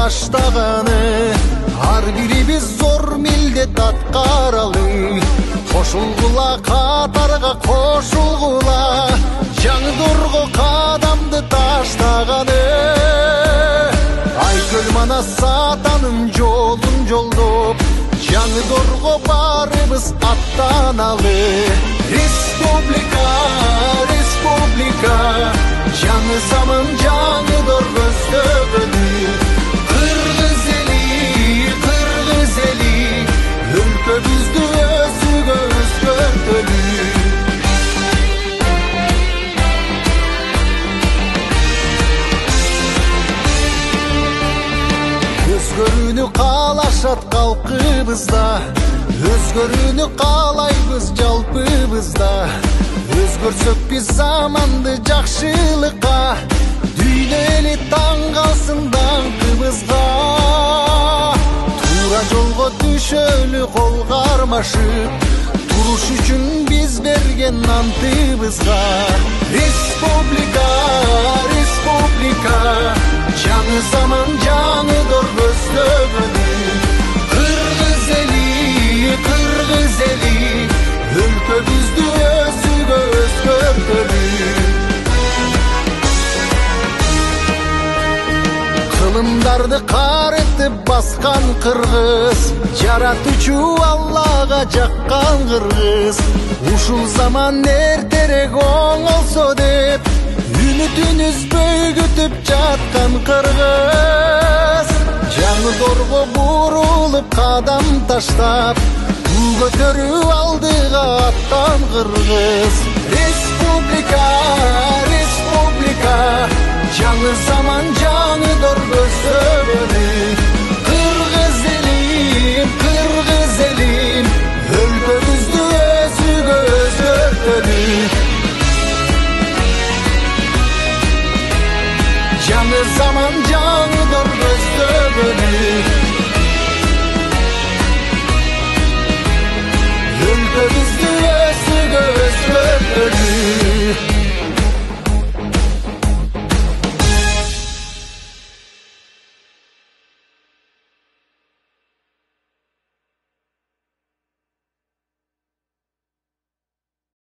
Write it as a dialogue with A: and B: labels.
A: баштаганы, ар бирибиз зор милдет аткаралы. Кошулгула катарга кошулгула, жаңы дорго кадамды таштаганы. Айкөл Манас атанын жолун жолдоп, жаңы дорго барыбыз аттаналы. Республика, республика, жаңы заман жаңы дор көздөгөнү. Кыргыз эли, өлкөбүздү өзүгө өзгөртөлү. Өзгөрүүнү каалашат калкыбызда, өзгөрүүнү каалайбыз жалпыбызда. Өзгөрсөк биз заманды жакшылыкка, дүйнө эли таң калсын даңкыбызга. Туура жолго түшөлү кол кармашып, туруш үчүн биз берген антыбызга. Республика, республика, жаңы заман жаңы дор көздөгөнү. Кыргыз эли, өлкөбүздү өзүгө өзгөртөлү. Кылымдарды карытып баскан кыргыз, жаратуучу Аллага жаккан кыргыз. Ушул заман эртерээк оңолсо деп, үмүтүн үзбөй күтүп жаткан кыргыз. Жаңы дорго бурулуп кадам таштап, бул көтөрүү алдыга аттан кыргыз. Республика, республика, жаңы заман жаңы дор көздөгөнү. Кыргыз элим, өлкөбүздү өзүгө өзгөртөлү. Жаңы заман жаңы дор көздөгөнү. Өлкөбүздү өзүгө өзгөртөлү.